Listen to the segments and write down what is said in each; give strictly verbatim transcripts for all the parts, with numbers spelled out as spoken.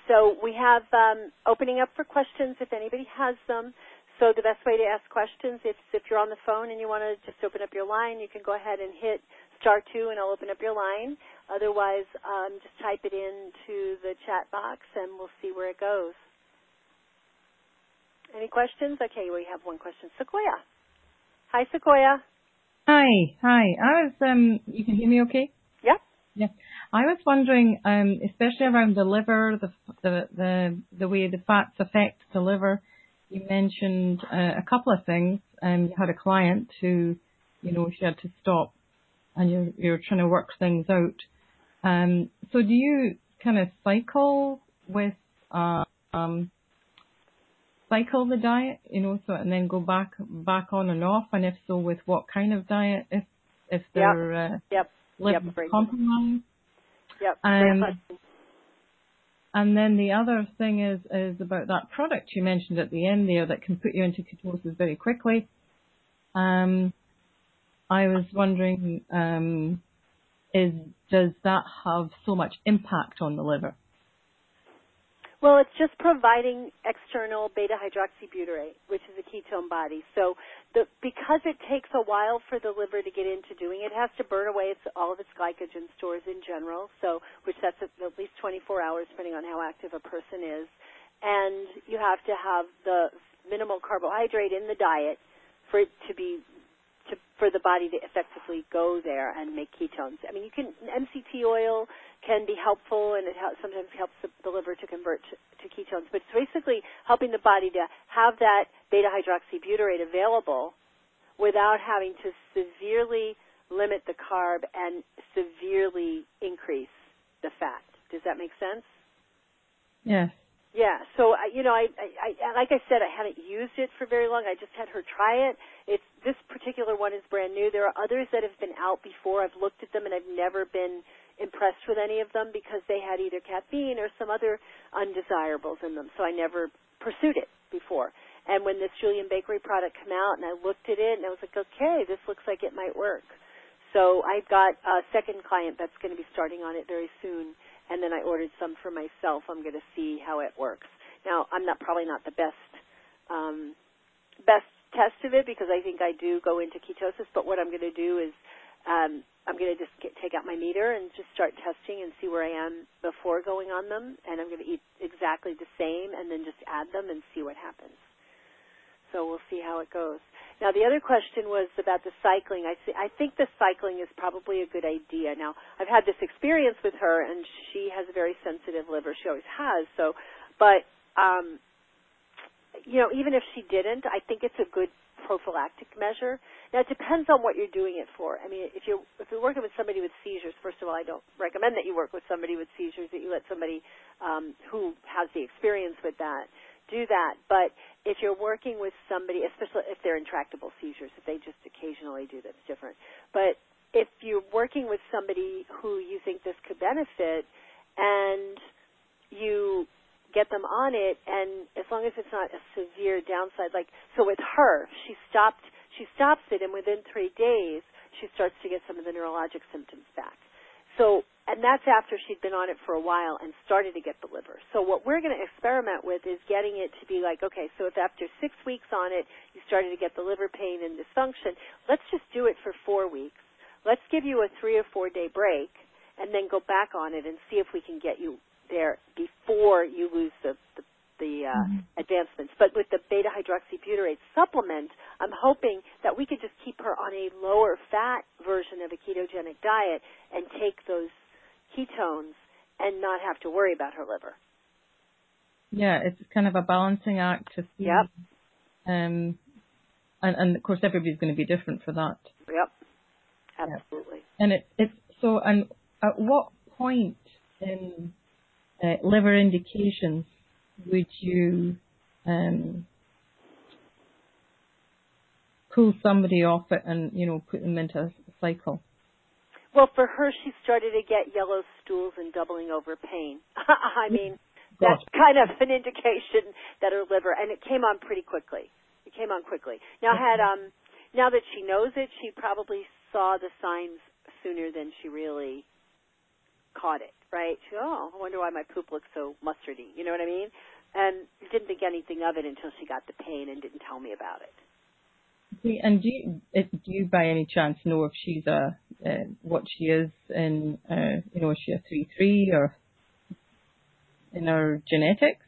so we have um, opening up for questions if anybody has them. So the best way to ask questions, if, if you're on the phone and you want to just open up your line, you can go ahead and hit star two and I'll open up your line. Otherwise, um, just type it into the chat box and we'll see where it goes. Any questions? Okay, we have one question. Sequoia. Hi, Sequoia. Hi, hi. I was, um, you can hear me okay? Yeah. Yeah. I was wondering, um, especially around the liver, the, the, the, the way the fats affect the liver. You mentioned uh, a couple of things. Um, you had a client who, you know, she had to stop and you're, you're trying to work things out. Um, so do you kind of cycle with, uh, um, cycle the diet, you know, so and then go back back on and off, and if so, with what kind of diet? If if they're yep. uh, Yep. liver Yep. compromised. Yep. Um, and then the other thing is is about that product you mentioned at the end there that can put you into ketosis very quickly. Um, I was wondering, um, is does that have so much impact on the liver? Well, it's just providing external beta-hydroxybutyrate, which is a ketone body. So the, because it takes a while for the liver to get into doing it, it has to burn away its, all of its glycogen stores in general, so which that's at, at least twenty-four hours, depending on how active a person is. And you have to have the minimal carbohydrate in the diet for it to be to, for the body to effectively go there and make ketones. I mean, you can M C T oil can be helpful, and it helps, sometimes helps the, the liver to convert to, to ketones. But it's basically helping the body to have that beta-hydroxybutyrate available without having to severely limit the carb and severely increase the fat. Does that make sense? Yes. Yeah, so, I you know, I, I, I, like I said, I hadn't used it for very long. I just had her try it. It's, this particular one is brand new. There are others that have been out before. I've looked at them, and I've never been impressed with any of them because they had either caffeine or some other undesirables in them, so I never pursued it before. And when this Julian Bakery product came out, and I looked at it, and I was like, okay, this looks like it might work. So I've got a second client that's going to be starting on it very soon, and then I ordered some for myself. I'm going to see how it works. Now, I'm not probably not the best um, best test of it because I think I do go into ketosis, but what I'm going to do is um, I'm going to just get, take out my meter and just start testing and see where I am before going on them, and I'm going to eat exactly the same and then just add them and see what happens. So we'll see how it goes. Now, the other question was about the cycling. I, see, I think the cycling is probably a good idea. Now, I've had this experience with her, and she has a very sensitive liver. She always has. So, but, um, you know, even if she didn't, I think it's a good prophylactic measure. Now, it depends on what you're doing it for. I mean, if you're, if you're working with somebody with seizures, first of all, I don't recommend that you work with somebody with seizures, that you let somebody um, who has the experience with that do that. But if you're working with somebody, especially if they're intractable seizures, if they just occasionally do, that's different. But if you're working with somebody who you think this could benefit and you get them on it, and as long as it's not a severe downside, like, so with her, she stopped, she stops it, and within three days, she starts to get some of the neurologic symptoms back. So, and that's after she'd been on it for a while and started to get the liver. So what we're going to experiment with is getting it to be like, okay, so if after six weeks on it, you started to get the liver pain and dysfunction, let's just do it for four weeks. Let's give you a three or four day break and then go back on it and see if we can get you there before you lose the, the, the uh, mm-hmm. advancements. But with the beta-hydroxybutyrate supplement, I'm hoping that we could just keep her on a lower fat version of a ketogenic diet and take those ketones and not have to worry about her liver. Yeah, it's kind of a balancing act to see. Yep. Um, and, and of course, everybody's going to be different for that. Yep. Absolutely. Yeah. And it, it's so. And at what point in uh, liver indications would you um, pull somebody off it and, you know, put them into a cycle? Well, for her, she started to get yellow stools and doubling over pain. I mean, that's kind of an indication that her liver, and it came on pretty quickly. It came on quickly. Now, had um, now that she knows it, she probably saw the signs sooner than she really caught it. right? She, oh, I wonder why my poop looks so mustardy. You know what I mean? And didn't think anything of it until she got the pain and didn't tell me about it. See, and do you, if, do you by any chance know if she's a, uh, what she is in, uh, you know, is she a three three or in her genetics?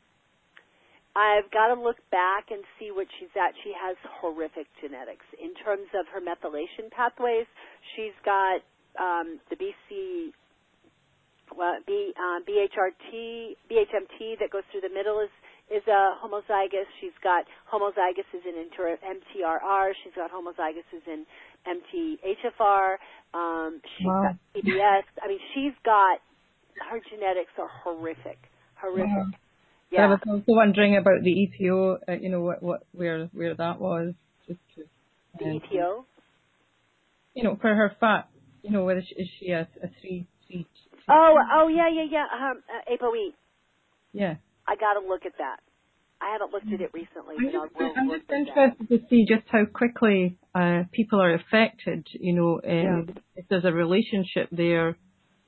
I've got to look back and see what she's at. She has horrific genetics. In terms of her methylation pathways, she's got um, the B C, well, B, uh, B H R T, B H M T that goes through the middle is is a homozygous. She's got homozygosis in M T R R. She's got homozygosis in M T H F R. Um, she's Wow. got P B S. I mean, she's got, her genetics are horrific, horrific. Wow. Yeah. I was also wondering about the E P O, uh, you know, what, what, where, where that was. Just to, The um, E P O? You know, for her fat, you know, whether she, is she a, a three, three, three? Oh, oh, yeah, yeah, yeah. Um, uh, ApoE. Yeah. I got to look at that. I haven't looked at it recently, I'm but just, I will I'm look just at that. interested to see just how quickly uh, people are affected, you know, um, Yeah. if there's a relationship there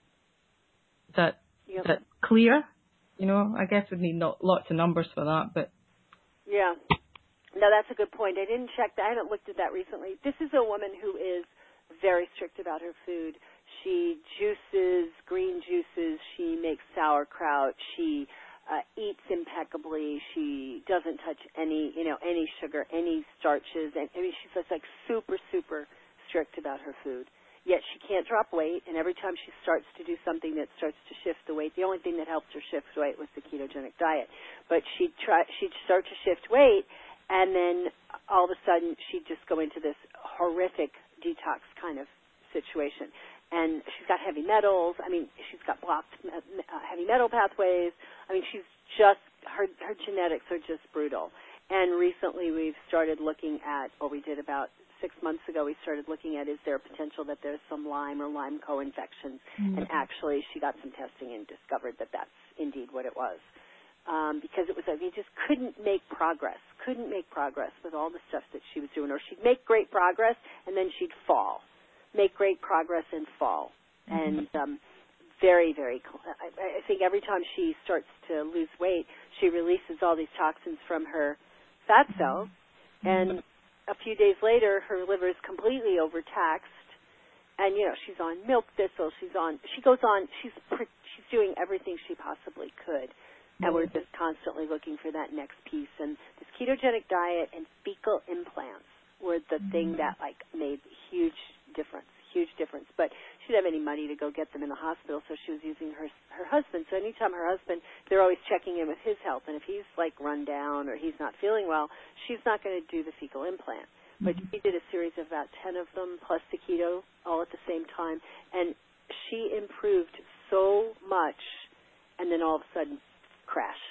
that Yep. that's clear. You know, I guess we'd need not, lots of numbers for that, but Yeah. No, that's a good point. I didn't check that. I haven't looked at that recently. This is a woman who is very strict about her food. She juices, green juices. She makes sauerkraut. She uh, eats impeccably. She doesn't touch any, you know, any sugar, any starches. And I mean, she's just like super, super strict about her food. Yet she can't drop weight, and every time she starts to do something that starts to shift the weight, the only thing that helped her shift weight was the ketogenic diet. But she'd try, she'd start to shift weight, and then all of a sudden she'd just go into this horrific detox kind of situation. And she's got heavy metals. I mean, she's got blocked uh, heavy metal pathways. I mean, she's just, her, her genetics are just brutal. And recently we've started looking at, or we did about six months ago, we started looking at, is there a potential that there's some Lyme or Lyme co-infections? Mm-hmm. And actually she got some testing and discovered that that's indeed what it was. Um, because it was like, we just couldn't make progress, couldn't make progress with all the stuff that she was doing. Or she'd make great progress and then she'd fall, make great progress and fall. Mm-hmm. And um, very, very, I, I think every time she starts to lose weight, she releases all these toxins from her fat cells. Mm-hmm. And a few days later, her liver is completely overtaxed, and you know she's on milk thistle. She's on. She goes on. She's she's doing everything she possibly could, and we're just constantly looking for that next piece. And this ketogenic diet and fecal implants were the thing that like made huge difference, huge difference. But she didn't have any money to go get them in the hospital, so she was using her her husband. So anytime her husband, they're always checking in with his health, and if he's like run down or he's not feeling well, she's not going to do the fecal implant. But mm-hmm. she did a series of about ten of them plus the keto all at the same time, and she improved so much, and then all of a sudden, crash.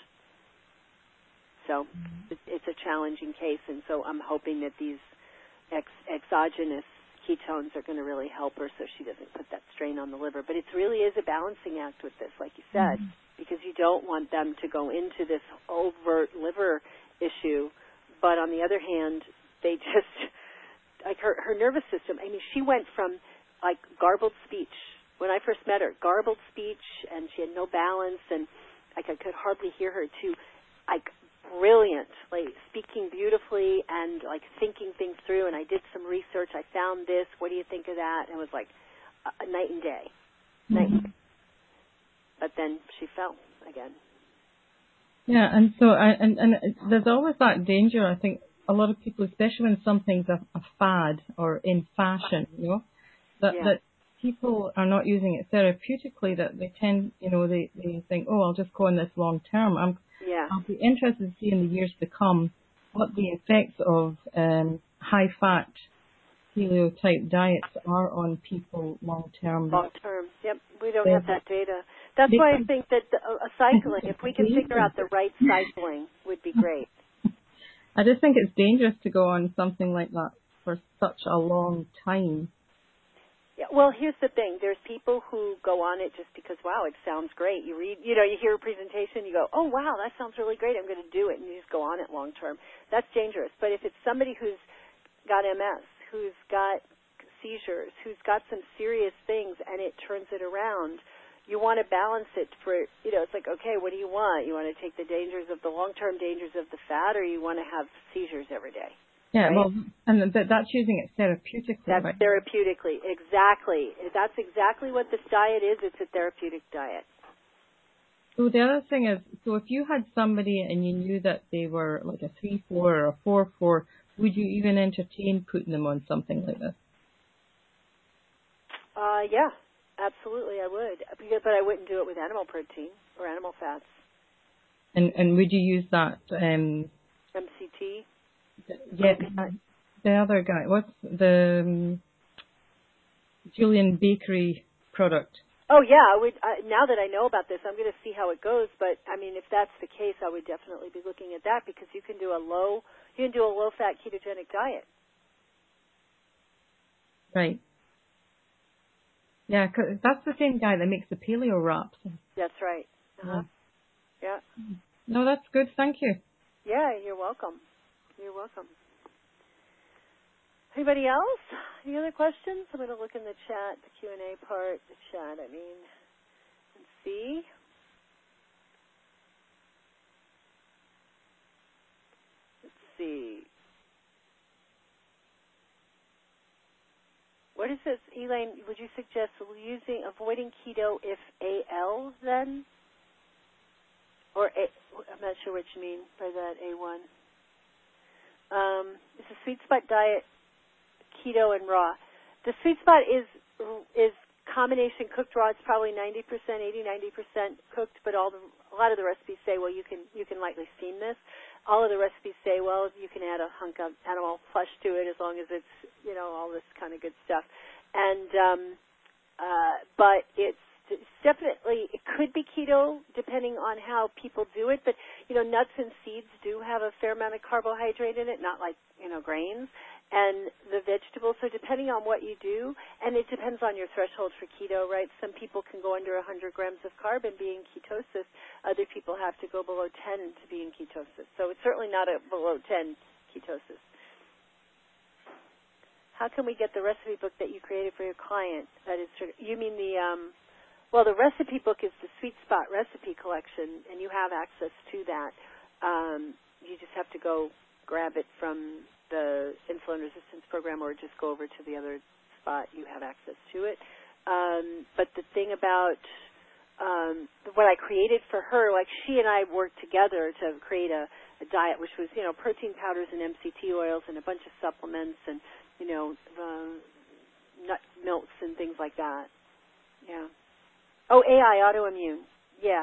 So mm-hmm. it's, it's a challenging case, and so I'm hoping that these ex, exogenous ketones are going to really help her so she doesn't put that strain on the liver. But it really is a balancing act with this, like you said, mm-hmm. because you don't want them to go into this overt liver issue. But on the other hand, they just, like her, her nervous system, I mean, she went from like garbled speech. When I first met her, garbled speech, and she had no balance, and like I could hardly hear her, to like brilliant, like speaking beautifully and like thinking things through. And I did some research. I found this. What do you think of that? And it was like a, a night and day. Mm-hmm. Night and day. But then she fell again. Yeah, and so I, and and there's always that danger. I think a lot of people, especially when something's a, a fad or in fashion, you know, that yeah. that people are not using it therapeutically. That they tend, you know, they they think, oh, I'll just go on this long term. I'm Yeah. I'll be interested to see in the years to come what the effects of um, high-fat paleo-type diets are on people long-term. Long-term, yep. We don't have that data. That's why I think that the, a cycling, if we can figure out the right cycling, would be great. I just think it's dangerous to go on something like that for such a long time. Yeah, well, here's the thing. There's people who go on it just because, wow, it sounds great. You read, you know, you hear a presentation, you go, oh, wow, that sounds really great. I'm going to do it. And you just go on it long term. That's dangerous. But if it's somebody who's got M S, who's got seizures, who's got some serious things, and it turns it around, you want to balance it for, you know, it's like, okay, what do you want? You want to take the dangers of the long-term dangers of the fat, or you want to have seizures every day? Yeah, right? well, and th- that's using it therapeutically. That's right? therapeutically, exactly. That's exactly what this diet is. It's a therapeutic diet. So the other thing is, so if you had somebody and you knew that they were like a three four or a four four, would you even entertain putting them on something like this? Uh, yeah, absolutely, I would. Because, but I wouldn't do it with animal protein or animal fats. And and would you use that? Um, M C T. Yeah, the other guy. What's the um, Julian Bakery product? Oh yeah, I would. Uh, now that I know about this, I'm going to see how it goes. But I mean, if that's the case, I would definitely be looking at that because you can do a low, you can do a low-fat ketogenic diet. Right. Yeah, 'cause that's the same guy that makes the paleo wraps. That's right. Uh-huh. Yeah. Yeah. No, that's good. Thank you. Yeah, you're welcome. You're welcome. Anybody else? Any other questions? I'm going to look in the chat, the Q and A part, the chat, I mean, and see. Let's see. What is this, Elaine? Would you suggest using, avoiding keto if A L then? Or A, I'm not sure what you mean by that, A one. Um, it's a sweet spot diet, keto and raw. The sweet spot is is combination cooked raw. It's probably ninety percent, eighty, ninety percent cooked, but all the, a lot of the recipes say, well, you can you can lightly steam this. All of the recipes say, well, you can add a hunk of animal flesh to it as long as it's, you know, all this kind of good stuff. And um, uh, but it's It's definitely, it could be keto depending on how people do it, but, you know, nuts and seeds do have a fair amount of carbohydrate in it, not like, you know, grains, and the vegetables, so depending on what you do, and it depends on your threshold for keto, right? Some people can go under one hundred grams of carb and be in ketosis. Other people have to go below ten to be in ketosis. So it's certainly not a below ten ketosis. How can we get the recipe book that you created for your client? That is sort of, you mean the, um, well, the recipe book is the Sweet Spot Recipe Collection, and you have access to that. Um, you just have to go grab it from the Insulin Resistance Program or just go over to the other spot. You have access to it. Um, but the thing about um, what I created for her, like she and I worked together to create a, a diet, which was, you know, protein powders and M C T oils and a bunch of supplements and, you know, uh, nut milks and things like that. Yeah. Oh, A I, autoimmune. Yeah.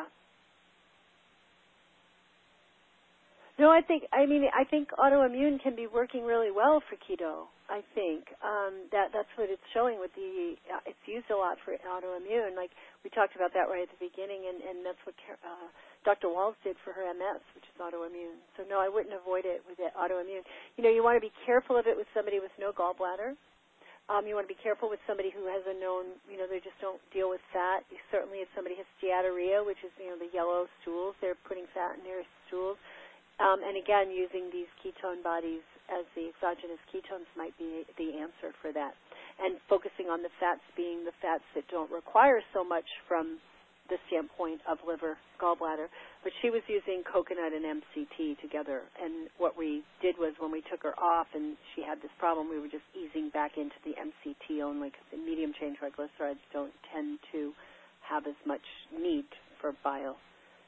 No, I think, I mean, I think autoimmune can be working really well for keto, I think. Um, that That's what it's showing with the, uh, it's used a lot for autoimmune. Like, we talked about that right at the beginning, and, and that's what uh, Doctor Walls did for her M S, which is autoimmune. So, no, I wouldn't avoid it with the autoimmune. You know, you want to be careful of it with somebody with no gallbladder. Um, you want to be careful with somebody who has a known, you know, they just don't deal with fat. You certainly, if somebody has steatorrhea, which is, you know, the yellow stools, they're putting fat in their stools. Um, and again, using these ketone bodies as the exogenous ketones might be the answer for that. And focusing on the fats being the fats that don't require so much from the standpoint of liver, gallbladder. But she was using coconut and M C T together. And what we did was when we took her off and she had this problem, we were just easing back into the M C T only because the medium chain triglycerides don't tend to have as much need for bile.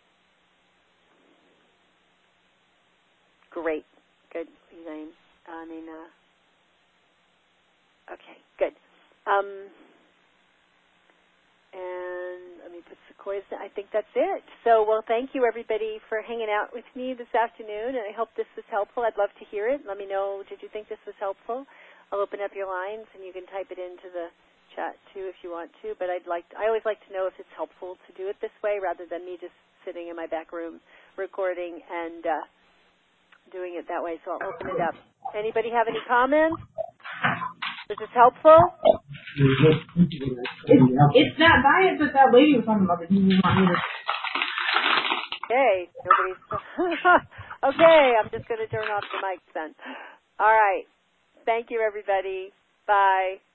Great. Good, Elaine. I mean, uh, okay, good. Um, and let me put Sequoia's, I think that's it. So, well, thank you, everybody, for hanging out with me this afternoon, and I hope this was helpful. I'd love to hear it. Let me know, did you think this was helpful? I'll open up your lines, and you can type it into the chat, too, if you want to. But I'd like to, I always like to know if it's helpful to do it this way rather than me just sitting in my back room recording and uh, doing it that way. So I'll open it up. Anybody have any comments? Is this helpful? It's that diet that that lady was talking about that you want me to... Okay, nobody's... okay, I'm just going to turn off the mic then. All right. Thank you, everybody. Bye.